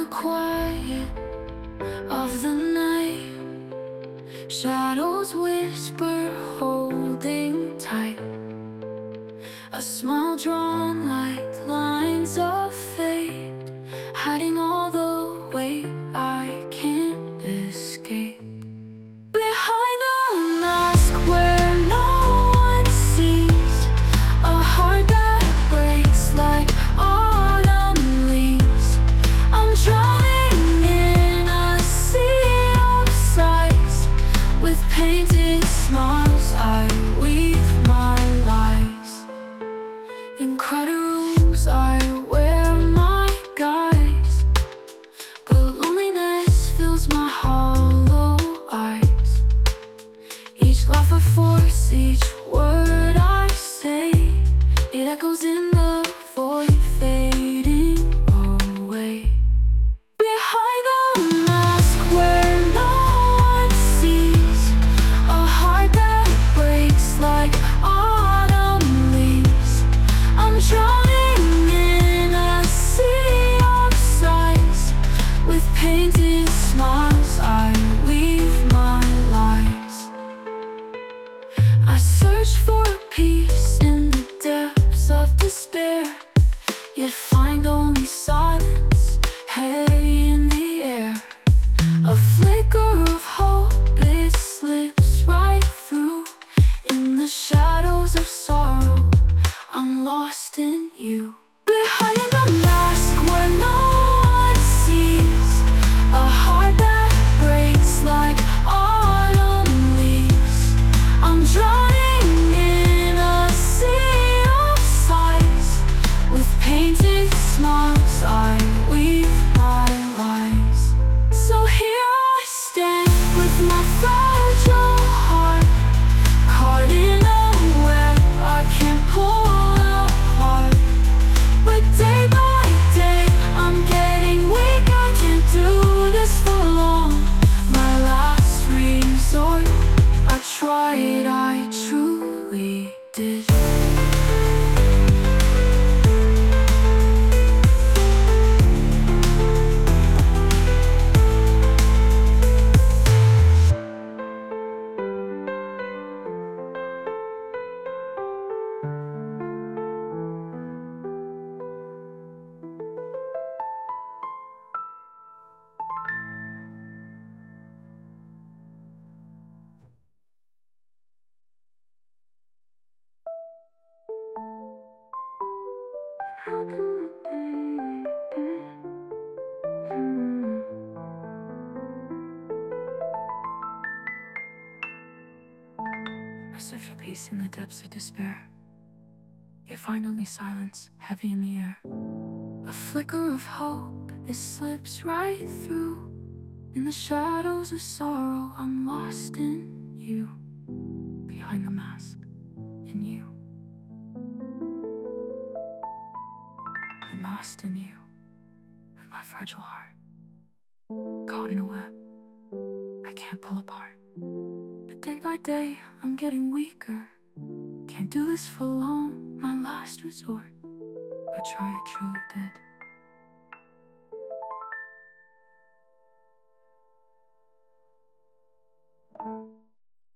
quiet of the night, shadows whisper, holding tight. A smile drawn like lines of fate, hiding all the weight I can't escape. Behind a mask where no one sees, a heart that breaks like autumn leaves. I'm drowning in a sea of sighs. With painted smiles I weave my lies. In crowded rooms I wear my guise, but loneliness fills my hollow eyes. Each laugh I force, each word I say, it echoes in the void, fading away. Behind the mask where no one sees, a heart that breaks like autumn leaves. I'm drowning in a sea of sighs. With painted smiles I weave my lies. I search for peace in the depths of despair, yet find only silence, heavy in the air. A flicker of hope, it slips right through. In the shadows of sorrow, I'm lost in you. Behind the mask where no one sees, a heart that breaks like autumn leaves. I'm drowning in a sea of sighs. With painted smiles I weave my lies. So here I stand with my fragile heart, caught in a web I can't pull apart. But day by day I'm getting weak, I can't do this for long. My last resort, I tried, I truly did. I search for peace in the depths of despair, yet find only silence, heavy in the air. A flicker of hope, it slips right through. In the shadows of sorrow, I'm lost in you. Behind the mask, in you. I'm lost in you, with my fragile heart, caught in a web I can't pull apart. But day by day, I'm getting weaker. Can't do this for long, my last resort. I tried, truly did.